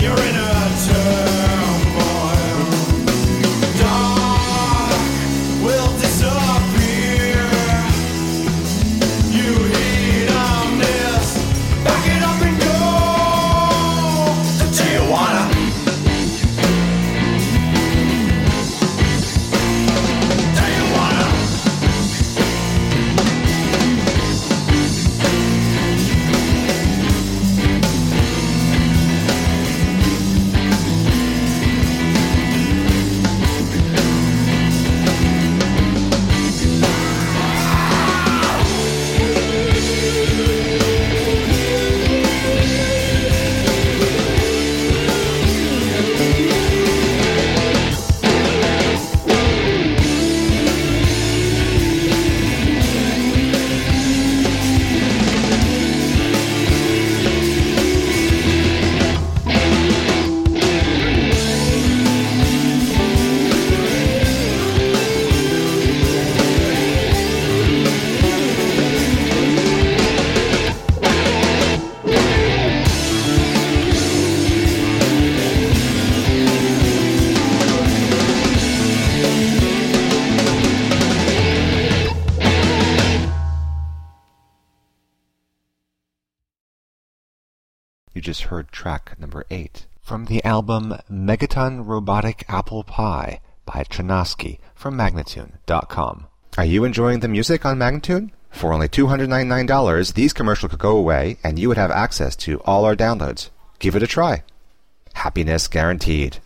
You're in a turmoil. Dark will disappear. You heat on this. Back it up and go. Do you wanna? Do you wanna? You just heard track number 8 from the album Megaton Robotic Apple Pie by Chernowski from Magnatune.com. Are you enjoying the music on Magnatune? For only $299, these commercials could go away and you would have access to all our downloads. Give it a try. Happiness guaranteed.